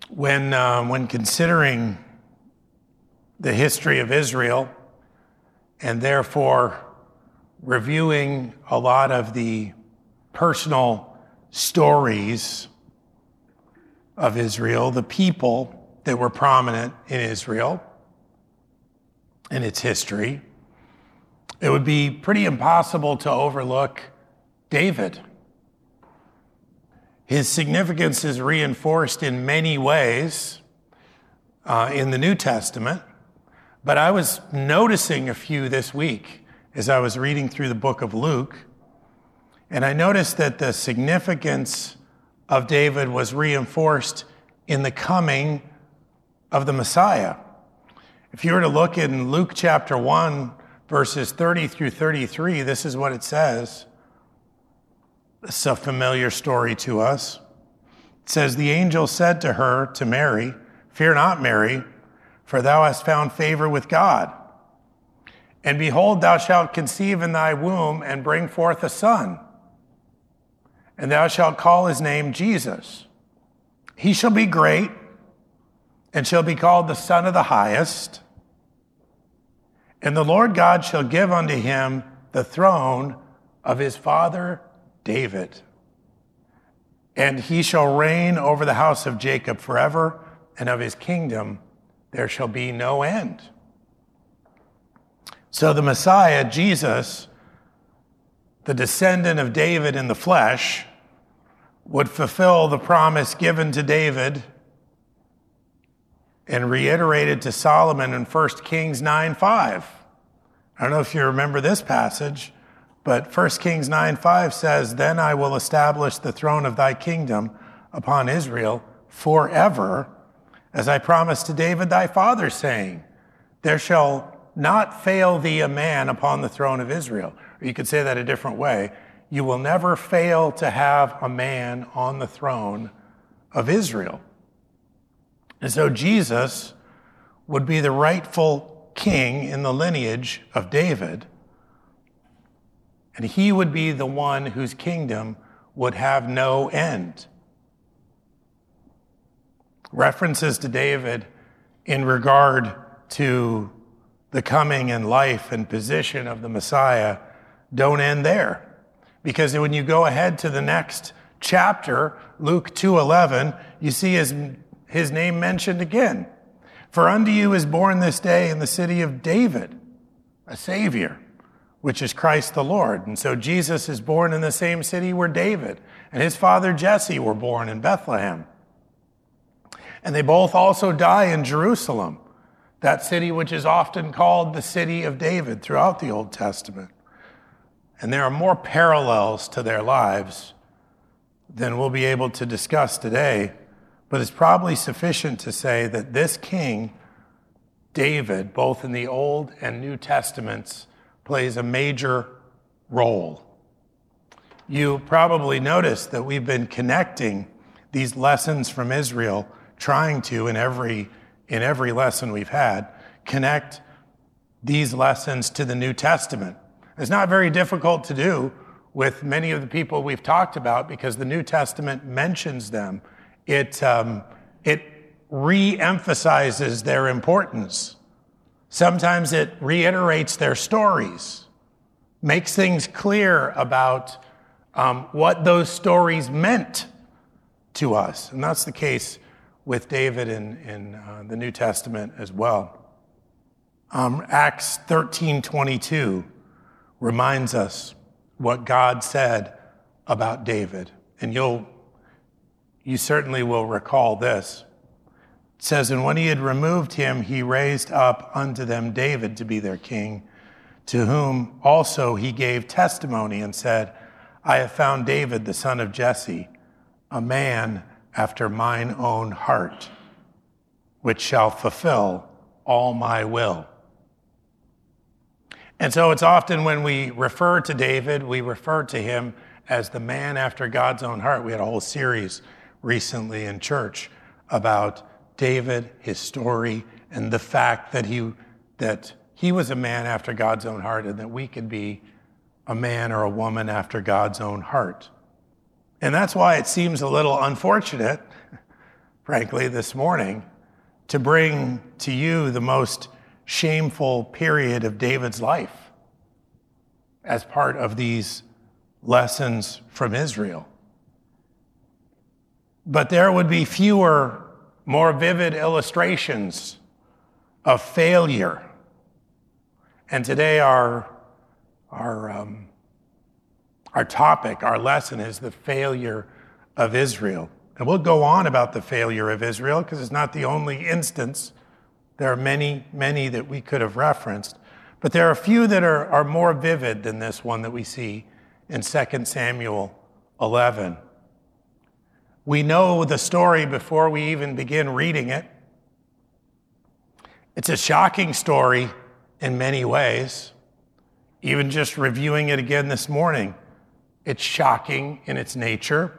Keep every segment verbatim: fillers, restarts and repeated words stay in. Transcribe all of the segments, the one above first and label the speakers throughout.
Speaker 1: When, uh, when considering the history of Israel and therefore reviewing a lot of the personal stories of Israel, the people that were prominent in Israel and its history, it would be pretty impossible to overlook David. His significance is reinforced in many ways uh, in the New Testament, but I was noticing a few this week as I was reading through the book of Luke, and I noticed that the significance of David was reinforced in the coming of the Messiah. If you were to look in Luke chapter one, verses thirty through thirty-three, this is what it says. It's a familiar story to us. It says, "The angel said to her, to Mary, 'Fear not, Mary, for thou hast found favor with God. And behold, thou shalt conceive in thy womb and bring forth a son. And thou shalt call his name Jesus. He shall be great and shall be called the Son of the Highest. And the Lord God shall give unto him the throne of his father David. And he shall reign over the house of Jacob forever, and of his kingdom there shall be no end.'" So the Messiah, Jesus, the descendant of David in the flesh, would fulfill the promise given to David and reiterated to Solomon in First Kings nine five. I don't know if you remember this passage, but First Kings nine five says, "Then I will establish the throne of thy kingdom upon Israel forever, as I promised to David thy father, saying, there shall not fail thee a man upon the throne of Israel." Or you could say that a different way. You will never fail to have a man on the throne of Israel. And so Jesus would be the rightful king in the lineage of David, and he would be the one whose kingdom would have no end. References to David in regard to the coming and life and position of the Messiah don't end there. Because when you go ahead to the next chapter, Luke two eleven, you see his, his name mentioned again. "For unto you is born this day in the city of David a Savior, which is Christ the Lord." And so Jesus is born in the same city where David and his father Jesse were born, in Bethlehem. And they both also die in Jerusalem, that city which is often called the city of David throughout the Old Testament. And there are more parallels to their lives than we'll be able to discuss today, but it's probably sufficient to say that this king, David, both in the Old and New Testaments, plays a major role. You probably noticed that we've been connecting these lessons from Israel, trying to, in every, in every lesson we've had, connect these lessons to the New Testament. It's not very difficult to do with many of the people we've talked about because the New Testament mentions them. It, um, it re-emphasizes their importance. Sometimes it reiterates their stories, makes things clear about um, what those stories meant to us. And that's the case with David in, in uh, the New Testament as well. Um, Acts thirteen twenty-two reminds us what God said about David. And you'll, you certainly will recall this. It says, "And when he had removed him, he raised up unto them David to be their king, to whom also he gave testimony and said, I have found David, the son of Jesse, a man after mine own heart, which shall fulfill all my will." And so it's often when we refer to David, we refer to him as the man after God's own heart. We had a whole series recently in church about David, his story, and the fact that he that he was a man after God's own heart and that we could be a man or a woman after God's own heart. And that's why it seems a little unfortunate frankly, this morning to bring to you the most shameful period of David's life as part of these lessons from Israel. But there would be fewer, more vivid illustrations of failure. And today our, our, um, our topic, our lesson is the failure of Israel. And we'll go on about the failure of Israel because it's not the only instance. There are many, many that we could have referenced. But there are a few that are, are more vivid than this one that we see in Second Samuel eleven. We know the story before we even begin reading it. It's a shocking story in many ways. Even just reviewing it again this morning, it's shocking in its nature.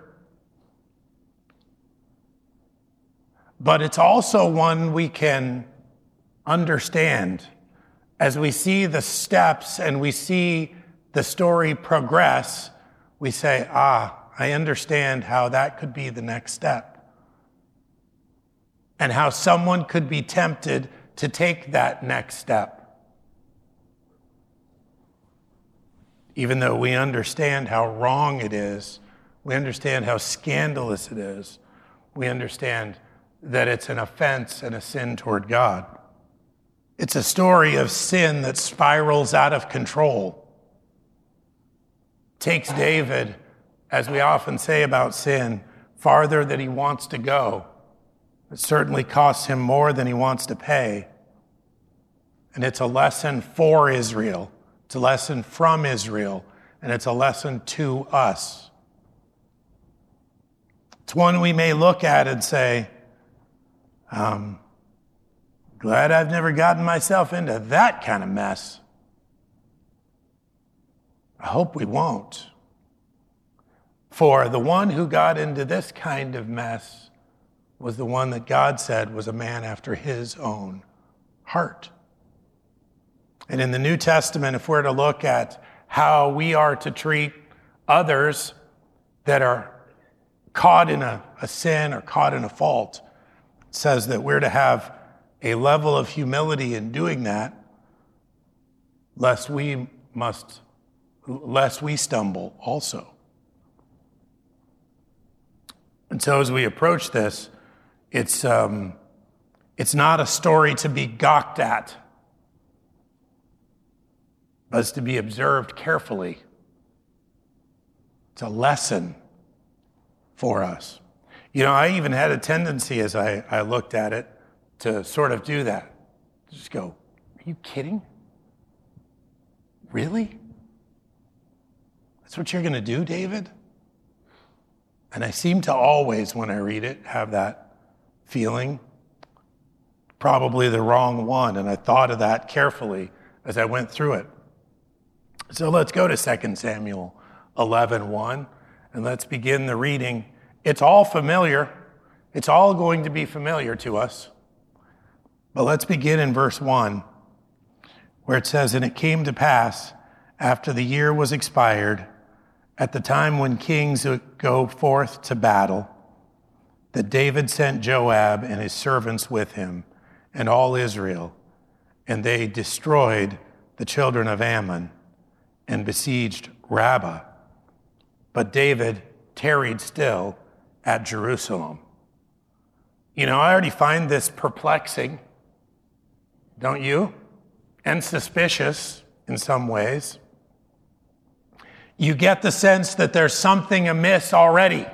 Speaker 1: But it's also one we can understand as we see the steps and we see the story progress. We say, ah, I understand how that could be the next step, and how someone could be tempted to take that next step. Even though we understand how wrong it is, we understand how scandalous it is, we understand that it's an offense and a sin toward God. It's a story of sin that spirals out of control. Takes David, as we often say about sin, farther than he wants to go. It certainly costs him more than he wants to pay. And it's a lesson for Israel. It's a lesson from Israel. And it's a lesson to us. It's one we may look at and say, um, glad I've never gotten myself into that kind of mess. I hope we won't. For the one who got into this kind of mess was the one that God said was a man after his own heart. And in the New Testament, if we're to look at how we are to treat others that are caught in a, a sin or caught in a fault, it says that we're to have a level of humility in doing that, lest we must, lest we stumble also. And so as we approach this, it's, um, it's not a story to be gawked at, but it's to be observed carefully. It's a lesson for us. You know, I even had a tendency as I, I looked at it to sort of do that. Just go, are you kidding? Really? That's what you're going to do, David? And I seem to always, when I read it, have that feeling. Probably the wrong one, and I thought of that carefully as I went through it. So let's go to Second Samuel eleven one, and let's begin the reading. It's all familiar. It's all going to be familiar to us. But let's begin in verse one, where it says, "And it came to pass, after the year was expired, at the time when kings go forth to battle, that David sent Joab and his servants with him, and all Israel, and they destroyed the children of Ammon, and besieged Rabbah. But David tarried still at Jerusalem." You know, I already find this perplexing, don't you? And suspicious in some ways. You get the sense that there's something amiss already,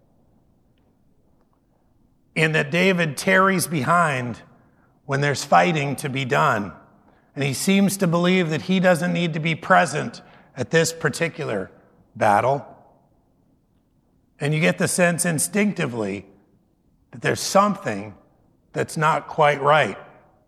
Speaker 1: in that David tarries behind when there's fighting to be done. And he seems to believe that he doesn't need to be present at this particular battle. And you get the sense instinctively that there's something that's not quite right.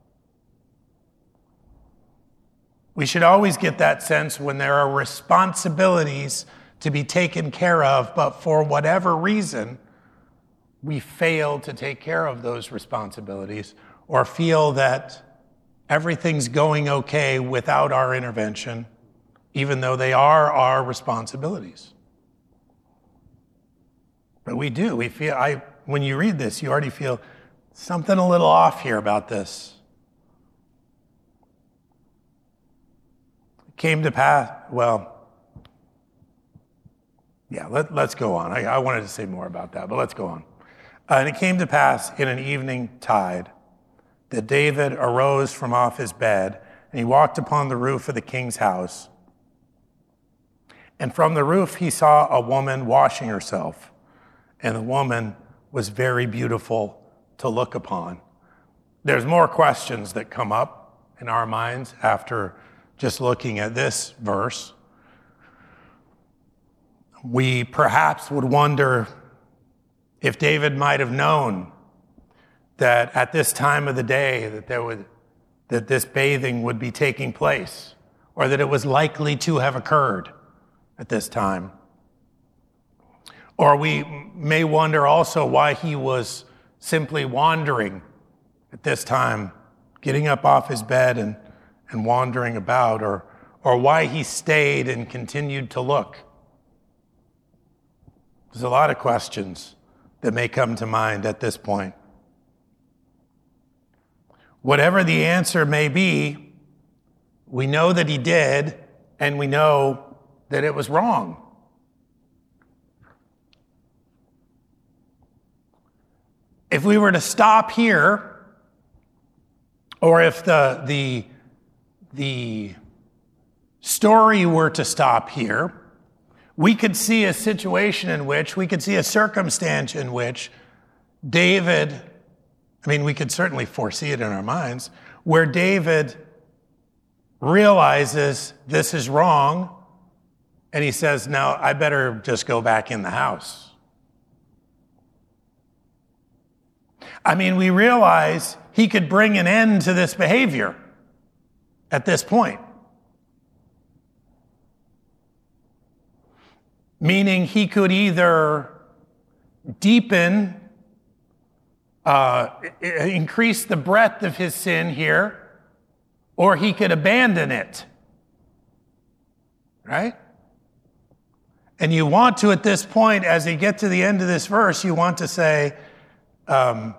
Speaker 1: We should always get that sense when there are responsibilities to be taken care of, but for whatever reason, we fail to take care of those responsibilities or feel that everything's going okay without our intervention, even though they are our responsibilities. But we do. We feel, I when you read this, you already feel something a little off here about this. It came to pass, well, yeah, let, let's go on. I, I wanted to say more about that, but let's go on. Uh, and it came to pass in an evening tide that David arose from off his bed, and he walked upon the roof of the king's house. And from the roof he saw a woman washing herself, and the woman was very beautiful to look upon. There's more questions that come up in our minds after just looking at this verse. We perhaps would wonder if David might have known that at this time of the day that there would, that this bathing would be taking place, or that it was likely to have occurred at this time. Or we may wonder also why he was simply wandering at this time, getting up off his bed and, and wandering about, or, or why he stayed and continued to look. There's a lot of questions that may come to mind at this point. Whatever the answer may be, we know that he did, and we know that it was wrong. If we were to stop here, or if the, the, the story were to stop here, we could see a situation in which, we could see a circumstance in which David, I mean, we could certainly foresee it in our minds, where David realizes this is wrong, and he says, now I better just go back in the house. I mean, we realize he could bring an end to this behavior at this point. Meaning he could either deepen, uh, increase the breadth of his sin here, or he could abandon it. Right? And you want to, at this point, as you get to the end of this verse, you want to say, um,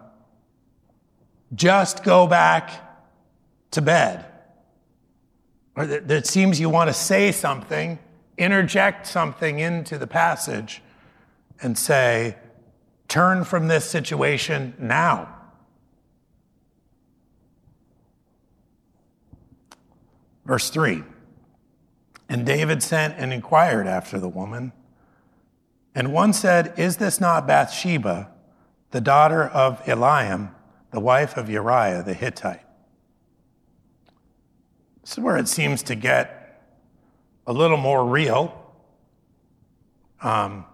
Speaker 1: just go back to bed. Or that it seems you want to say something, interject something into the passage and say, turn from this situation now. Verse three, and David sent and inquired after the woman. And one said, is this not Bathsheba, the daughter of Eliam, the wife of Uriah the Hittite? This is where it seems to get a little more real. Um,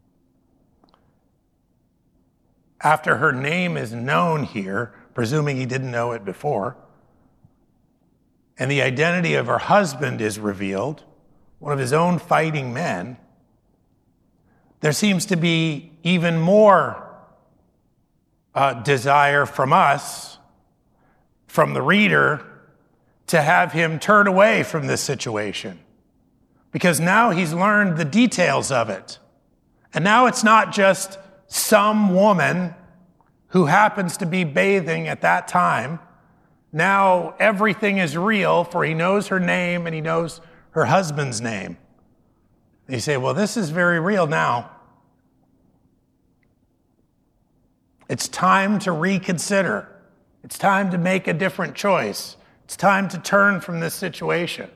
Speaker 1: after her name is known here, presuming he didn't know it before, and the identity of her husband is revealed, one of his own fighting men, there seems to be even more uh, desire from us, from the reader, to have him turn away from this situation. Because now he's learned the details of it. And now it's not just some woman who happens to be bathing at that time. Now everything is real, for he knows her name and he knows her husband's name. And you say, well, this is very real now. It's time to reconsider. It's time to make a different choice. It's time to turn from this situation.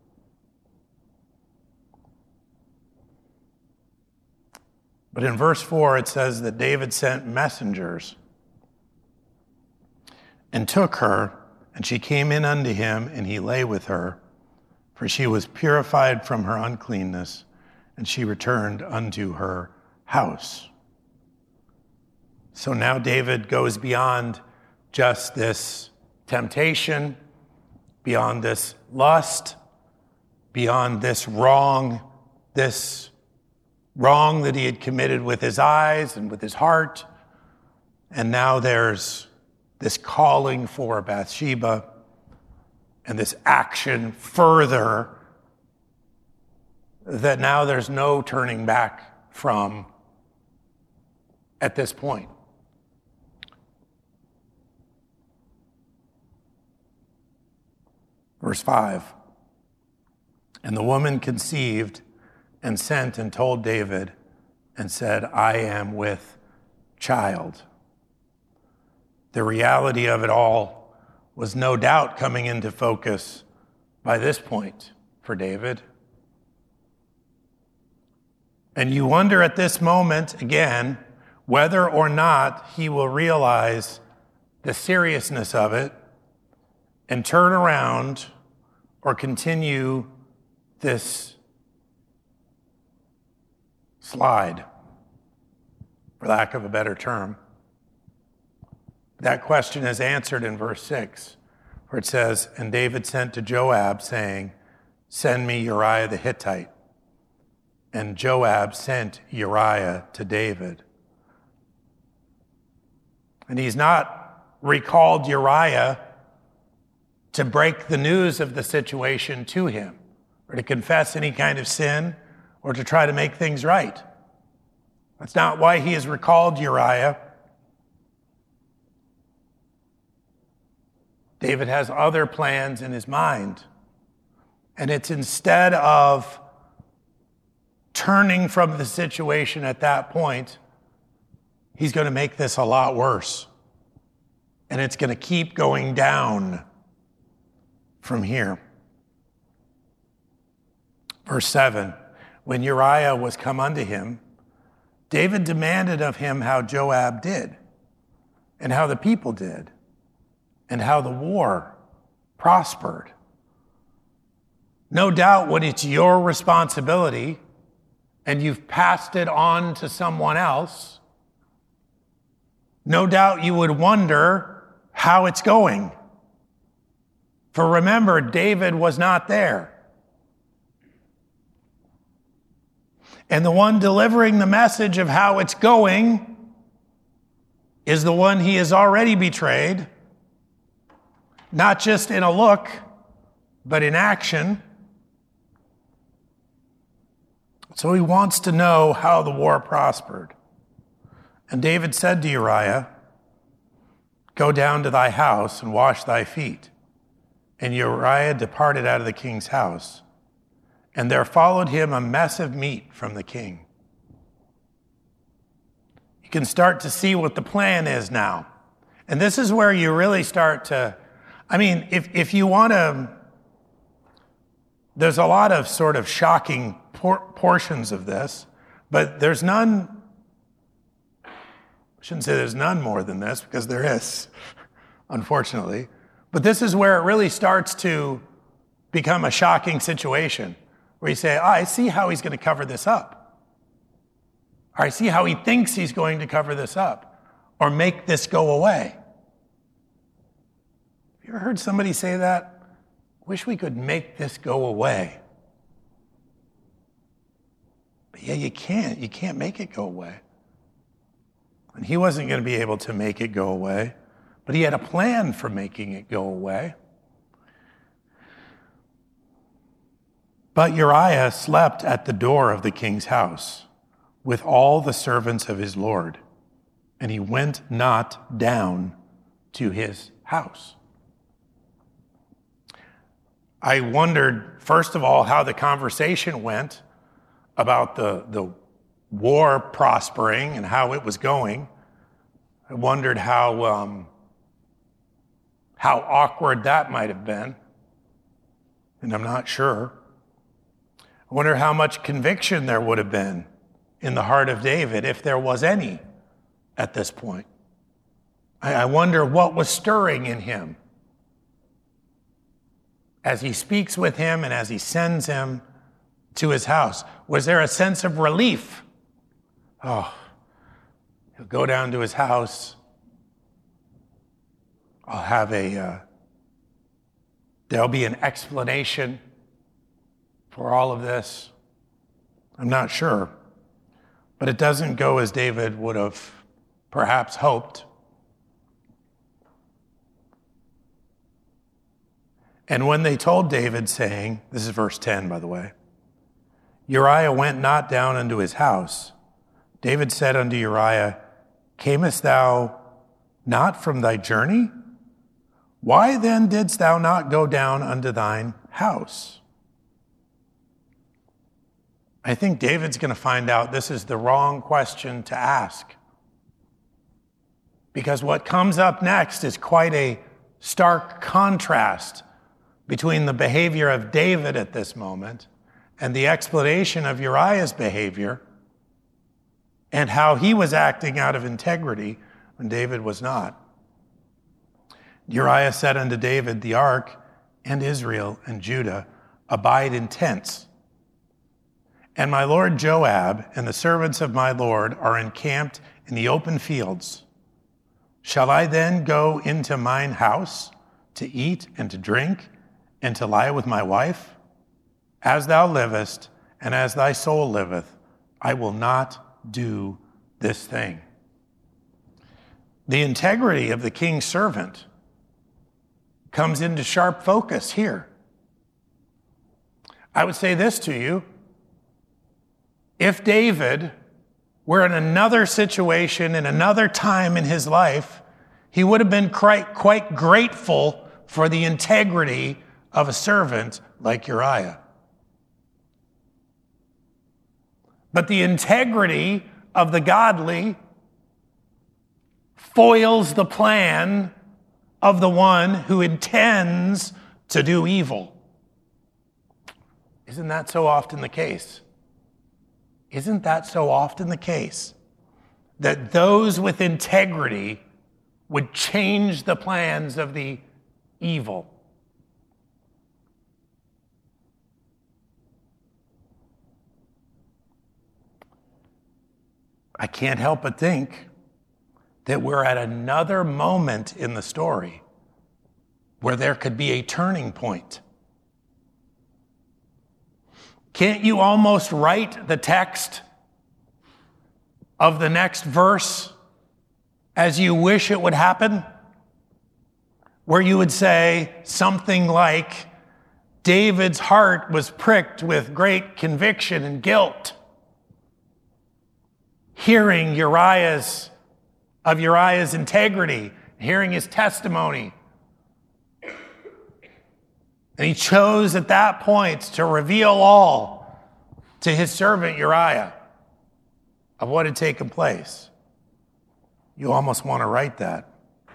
Speaker 1: But in verse four, it says that David sent messengers and took her, and she came in unto him, and he lay with her, for she was purified from her uncleanness, and she returned unto her house. So now David goes beyond just this temptation, beyond this lust, beyond this wrong, this wrong that he had committed with his eyes and with his heart. And now there's this calling for Bathsheba and this action further that now there's no turning back from at this point. Verse five, and the woman conceived and sent and told David and said, I am with child. The reality of it all was no doubt coming into focus by this point for David. And you wonder at this moment, again, whether or not he will realize the seriousness of it and turn around or continue this slide, for lack of a better term. That question is answered in verse six, where it says, and David sent to Joab, saying, send me Uriah the Hittite. And Joab sent Uriah to David. And he's not recalled Uriah to break the news of the situation to him, or to confess any kind of sin, or to try to make things right. That's not why he has recalled Uriah. David has other plans in his mind. And it's instead of turning from the situation at that point, he's going to make this a lot worse. And it's going to keep going down from here. Verse seven, when Uriah was come unto him, David demanded of him how Joab did, and how the people did, and how the war prospered. No doubt when it's your responsibility and you've passed it on to someone else, no doubt you would wonder how it's going. For remember, David was not there. And the one delivering the message of how it's going is the one he has already betrayed, not just in a look, but in action. So he wants to know how the war prospered. And David said to Uriah, go down to thy house and wash thy feet. And Uriah departed out of the king's house. And there followed him a mess of meat from the king. You can start to see what the plan is now. And this is where you really start to, I mean, if, if you want to, there's a lot of sort of shocking por- portions of this, but there's none, I shouldn't say there's none more than this, because there is, unfortunately. But this is where it really starts to become a shocking situation, where you say, oh, I see how he's going to cover this up. Or I see how he thinks he's going to cover this up, or make this go away. Have you ever heard somebody say that? Wish we could make this go away. But yeah, you can't. You can't make it go away. And he wasn't going to be able to make it go away, but he had a plan for making it go away. But Uriah slept at the door of the king's house with all the servants of his lord, and he went not down to his house. I wondered, first of all, how the conversation went about the, the war prospering and how it was going. I wondered how, um, how awkward that might have been, and I'm not sure. I wonder how much conviction there would have been in the heart of David, if there was any at this point. I, I wonder what was stirring in him as he speaks with him and as he sends him to his house. Was there a sense of relief? Oh, he'll go down to his house. I'll have a, uh, there'll be an explanation for all of this. I'm not sure. But it doesn't go as David would have perhaps hoped. And when they told David, saying, this is verse ten, by the way, Uriah went not down unto his house. David said unto Uriah, camest thou not from thy journey? Why then didst thou not go down unto thine house? I think David's going to find out this is the wrong question to ask. Because what comes up next is quite a stark contrast between the behavior of David at this moment and the explanation of Uriah's behavior and how he was acting out of integrity when David was not. Uriah said unto David, the ark and Israel and Judah abide in tents, and my lord Joab and the servants of my lord are encamped in the open fields. Shall I then go into mine house to eat and to drink and to lie with my wife? As thou livest and as thy soul liveth, I will not do this thing. The integrity of the king's servant comes into sharp focus here. I would say this to you. If David were in another situation, in another time in his life, he would have been quite, quite grateful for the integrity of a servant like Uriah. But the integrity of the godly foils the plan of the one who intends to do evil. Isn't that so often the case? Isn't that so often the case? That those with integrity would change the plans of the evil. I can't help but think that we're at another moment in the story where there could be a turning point. Can't you almost write the text of the next verse as you wish it would happen? Where you would say something like, David's heart was pricked with great conviction and guilt, hearing Uriah's, of Uriah's integrity, hearing his testimony. And he chose at that point to reveal all to his servant Uriah of what had taken place. You almost want to write that.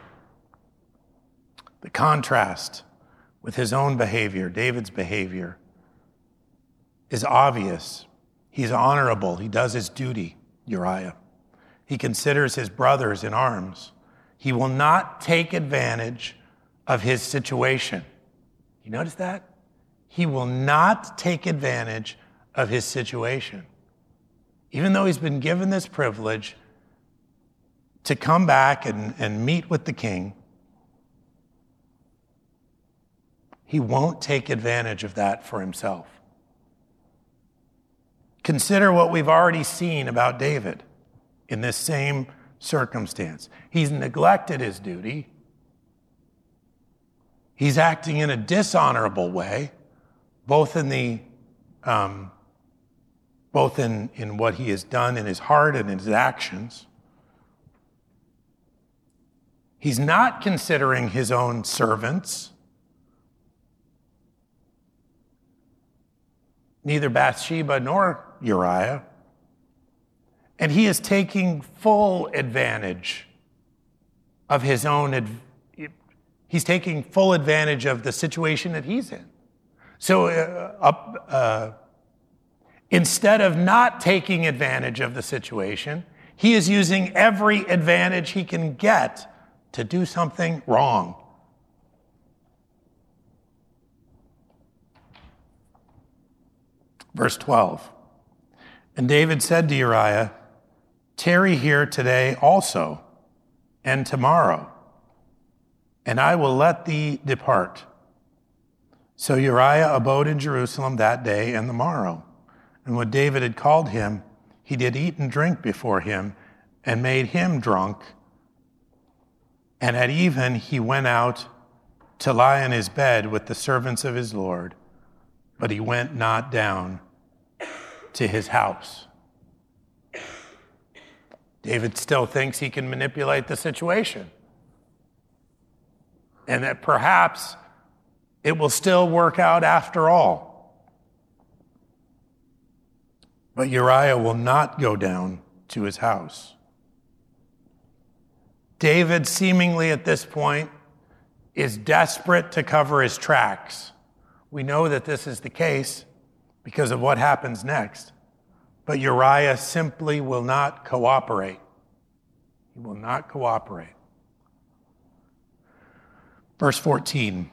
Speaker 1: The contrast with his own behavior, David's behavior, is obvious. He's honorable. He does his duty, Uriah. He considers his brothers in arms. He will not take advantage of his situation. You notice that? He will not take advantage of his situation. Even though he's been given this privilege to come back and, and meet with the king, he won't take advantage of that for himself. Consider what we've already seen about David in this same circumstance. He's neglected his duty. He's acting in a dishonorable way, both in the, um, both in, in what he has done in his heart and in his actions. He's not considering his own servants, neither Bathsheba nor Uriah, and he is taking full advantage of his own advantage. He's taking full advantage of the situation that he's in. So uh, uh, instead of not taking advantage of the situation, he is using every advantage he can get to do something wrong. Verse twelve. And David said to Uriah, tarry here today also, and tomorrow, and I will let thee depart. So Uriah abode in Jerusalem that day and the morrow. And when David had called him, he did eat and drink before him, and made him drunk. And at even he went out to lie in his bed with the servants of his Lord, but he went not down to his house. David still thinks he can manipulate the situation. and that perhaps it will still work out after all. But Uriah will not go down to his house. David, seemingly at this point, is desperate to cover his tracks. We know that this is the case because of what happens next. But Uriah simply will not cooperate. He will not cooperate. Verse fourteen.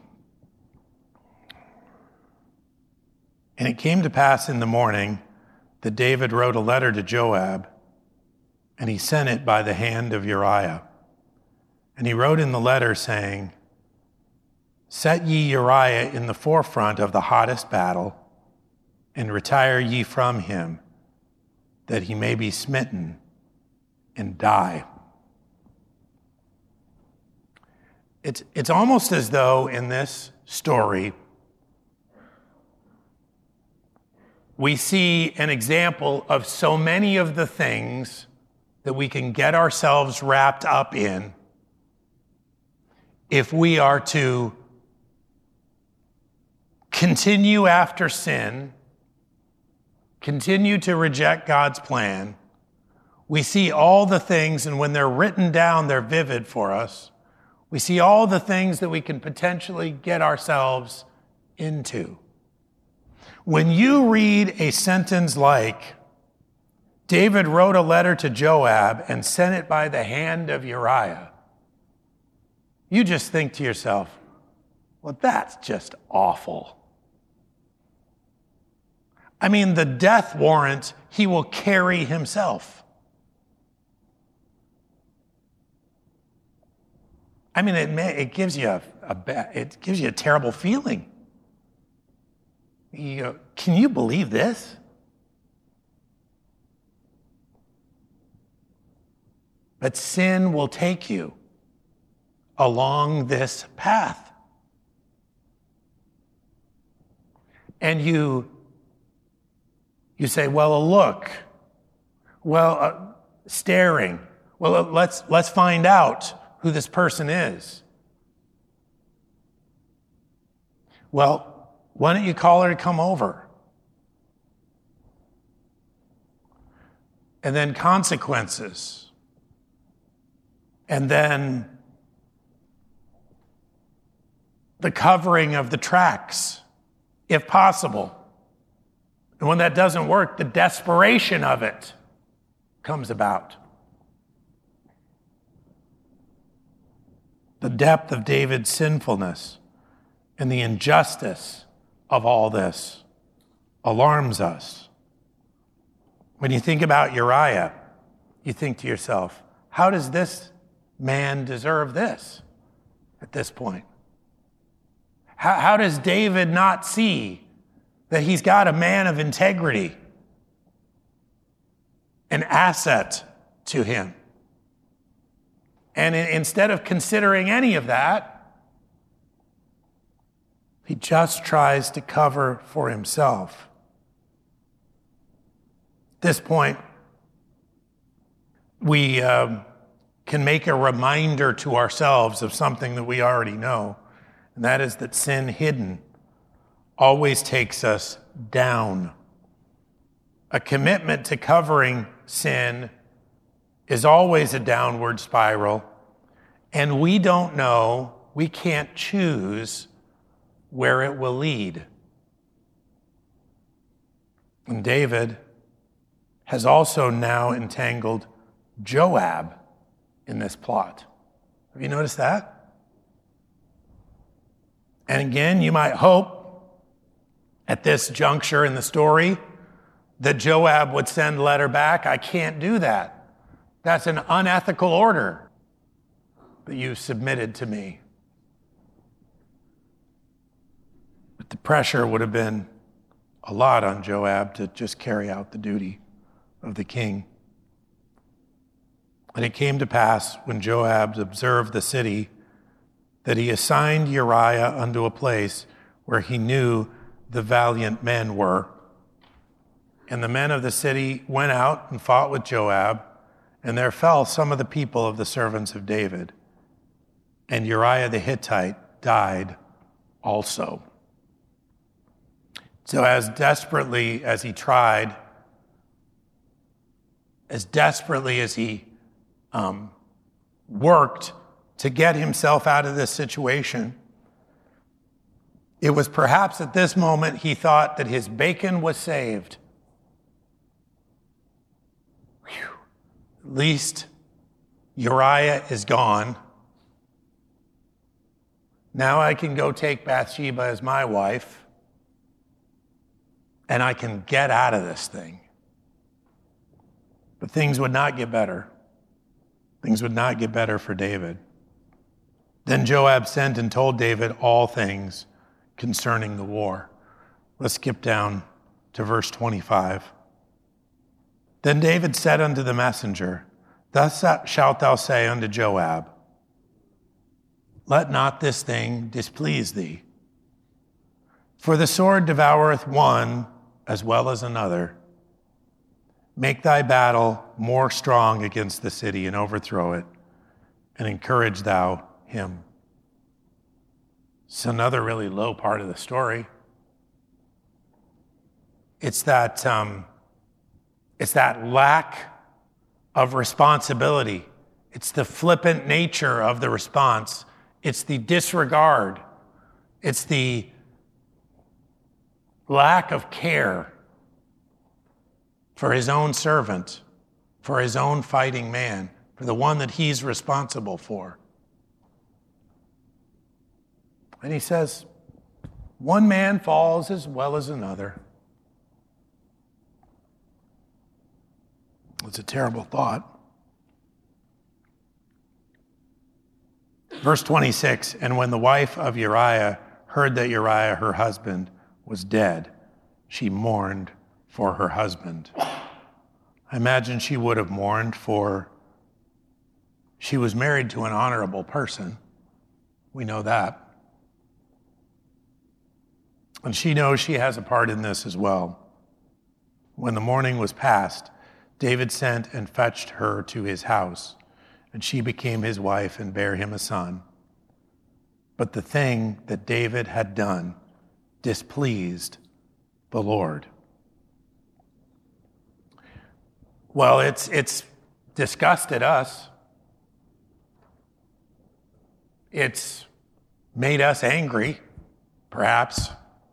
Speaker 1: And it came to pass in the morning that David wrote a letter to Joab, and he sent it by the hand of Uriah. And he wrote in the letter saying, Set ye Uriah in the forefront of the hottest battle, and retire ye from him, that he may be smitten and die. It's, it's almost as though in this story, we see an example of so many of the things that we can get ourselves wrapped up in if we are to continue after sin, continue to reject God's plan. We see all the things, and when they're written down, they're vivid for us. We see all the things that we can potentially get ourselves into. When you read a sentence like, David wrote a letter to Joab and sent it by the hand of Uriah, you just think to yourself, well, that's just awful. I mean, the death warrant he will carry himself. I mean, it may, it gives you a, a it gives you a terrible feeling. You go, can you believe this? But sin will take you along this path. And you, you say, well, look, well, uh, staring. Well, uh, let's, let's find out who this person is. Well, why don't you call her to come over? And then consequences. And then the covering of the tracks, if possible. And when that doesn't work, the desperation of it comes about. The depth of David's sinfulness and the injustice of all this alarms us. When you think about Uriah, you think to yourself, how does this man deserve this at this point? How, how does David not see that he's got a man of integrity, an asset to him? And in, instead of considering any of that, he just tries to cover for himself. At this point, we um, can make a reminder to ourselves of something that we already know, and that is that sin hidden always takes us down. A commitment to covering sin is always a downward spiral, and we don't know, we can't choose where it will lead. And David has also now entangled Joab in this plot. Have you noticed that? And again, you might hope at this juncture in the story that Joab would send a letter back. I can't do that. That's an unethical order that you submitted to me. But the pressure would have been a lot on Joab to just carry out the duty of the king. And it came to pass when Joab observed the city that he assigned Uriah unto a place where he knew the valiant men were. And the men of the city went out and fought with Joab, and there fell some of the people of the servants of David. and Uriah the Hittite died also. So as desperately as he tried, as desperately as he um, worked to get himself out of this situation, it was perhaps at this moment he thought that his bacon was saved. Whew. At least Uriah is gone. Now I can go take Bathsheba as my wife, and I can get out of this thing. But things would not get better. Things would not get better for David. Then Joab sent and told David all things concerning the war. Let's skip down to verse twenty-five. Then David said unto the messenger, Thus shalt thou say unto Joab, Let not this thing displease thee. For the sword devoureth one as well as another. Make thy battle more strong against the city and overthrow it, and encourage thou him. It's another really low part of the story. It's that, um, it's that lack of responsibility. It's the flippant nature of the response. It's the disregard. It's the lack of care for his own servant, for his own fighting man, for the one that he's responsible for. And he says, one man falls as well as another. It's a terrible thought. Verse twenty-six, and when the wife of Uriah heard that Uriah, her husband, was dead, she mourned for her husband. I imagine she would have mourned for, she was married to an honorable person. We know that. And she knows she has a part in this as well. When the morning was past, David sent and fetched her to his house, and she became his wife and bare him a son. But the thing that David had done displeased the Lord. Well, it's it's disgusted us. It's made us angry, perhaps.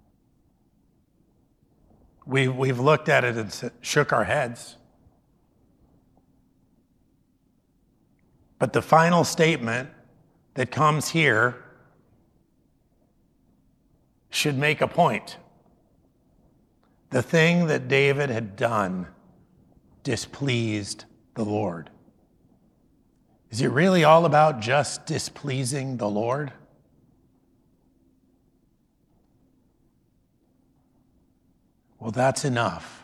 Speaker 1: We, we've looked at it and shook our heads. But the final statement that comes here should make a point. The thing that David had done displeased the Lord. Is it really all about just displeasing the Lord? Well, that's enough.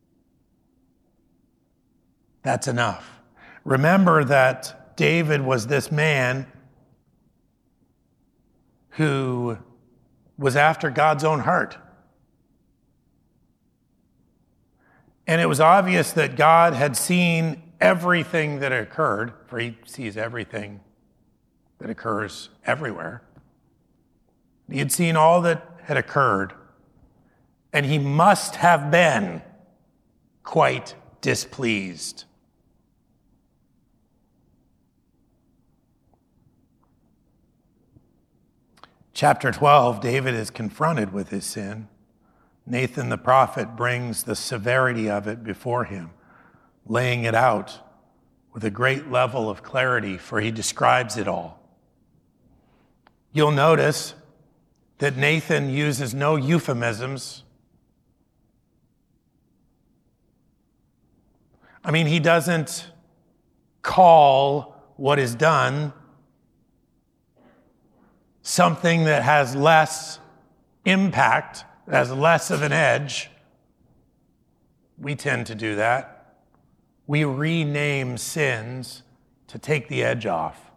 Speaker 1: That's enough. Remember that David was this man who was after God's own heart. And it was obvious that God had seen everything that occurred, for he sees everything that occurs everywhere. He had seen all that had occurred, and he must have been quite displeased. Chapter twelve, David is confronted with his sin. Nathan the prophet brings the severity of it before him, laying it out with a great level of clarity, for he describes it all. You'll notice that Nathan uses no euphemisms. I mean, he doesn't call what is done something that has less impact, that has less of an edge. We tend to do that. We rename sins to take the edge off.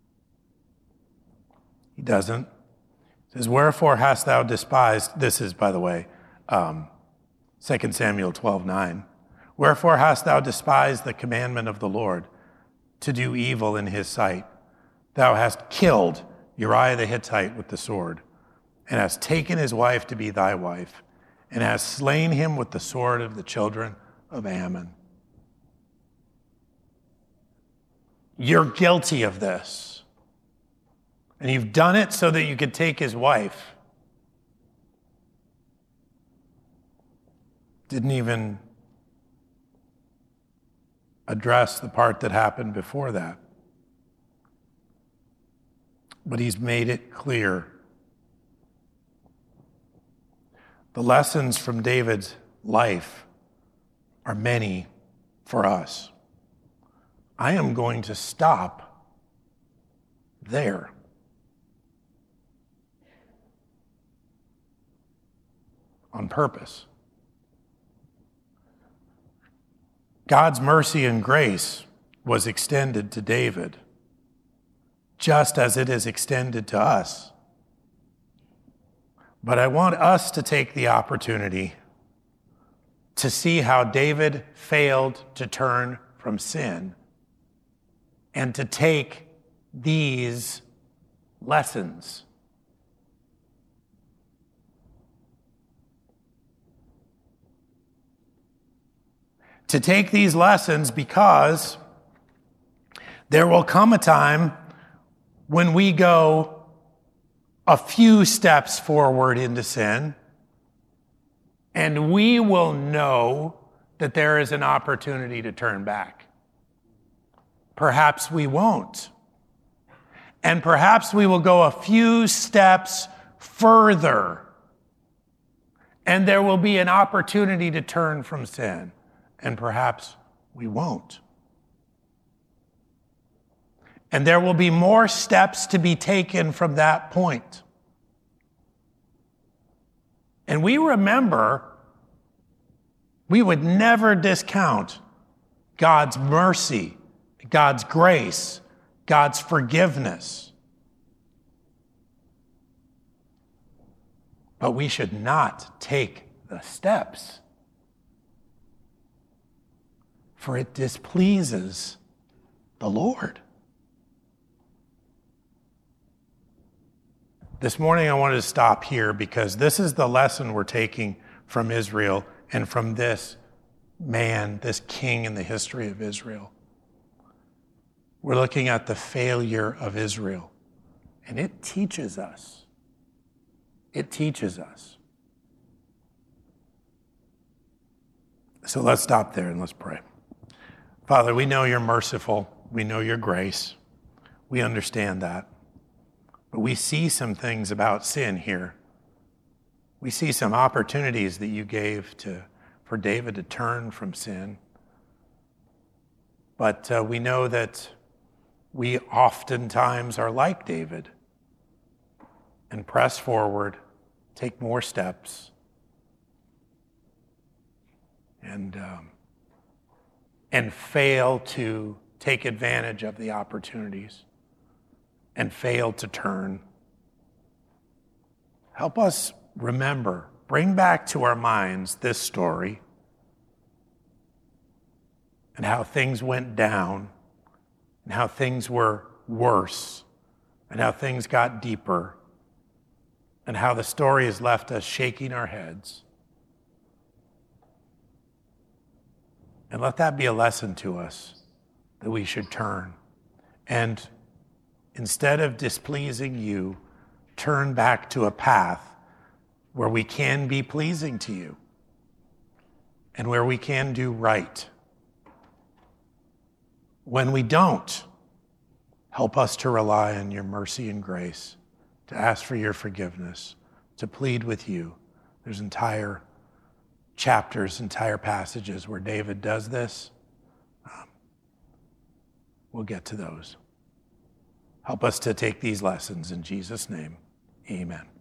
Speaker 1: He doesn't. He says, wherefore hast thou despised, this is, by the way, um, Second Samuel twelve nine. Wherefore hast thou despised the commandment of the Lord, to do evil in his sight, Thou hast killed Uriah the Hittite with the sword, and hast taken his wife to be thy wife, and hast slain him with the sword of the children of Ammon. You're guilty of this. And you've done it so that you could take his wife. Didn't even address the part that happened before that. But he's made it clear. The lessons from David's life are many for us. I am going to stop there. On purpose. God's mercy and grace was extended to David, just as it is extended to us. But I want us to take the opportunity to see how David failed to turn from sin and to take these lessons. To take these lessons because there will come a time when we go a few steps forward into sin, and we will know that there is an opportunity to turn back. Perhaps we won't. And perhaps we will go a few steps further, and there will be an opportunity to turn from sin. And perhaps we won't. And there will be more steps to be taken from that point. And we remember, we would never discount God's mercy, God's grace, God's forgiveness. But we should not take the steps, for it displeases the Lord. This morning I wanted to stop here because this is the lesson we're taking from Israel and from this man, this king in the history of Israel. We're looking at the failure of Israel, and it teaches us. It teaches us. So let's stop there and let's pray. Father, we know you're merciful. We know your grace. We understand that. But we see some things about sin here. We see some opportunities that you gave to, for David to turn from sin. But uh, we know that we oftentimes are like David and press forward, take more steps, and um, and fail to take advantage of the opportunities and fail to turn. Help us remember, bring back to our minds this story and how things went down and how things were worse and how things got deeper and how the story has left us shaking our heads. And let that be a lesson to us that we should turn. And instead of displeasing you, turn back to a path where we can be pleasing to you and where we can do right. When we don't, help us to rely on your mercy and grace, to ask for your forgiveness, to plead with you. There's entire chapters, entire passages where David does this. Um, we'll get to those. Help us to take these lessons in Jesus' name. Amen.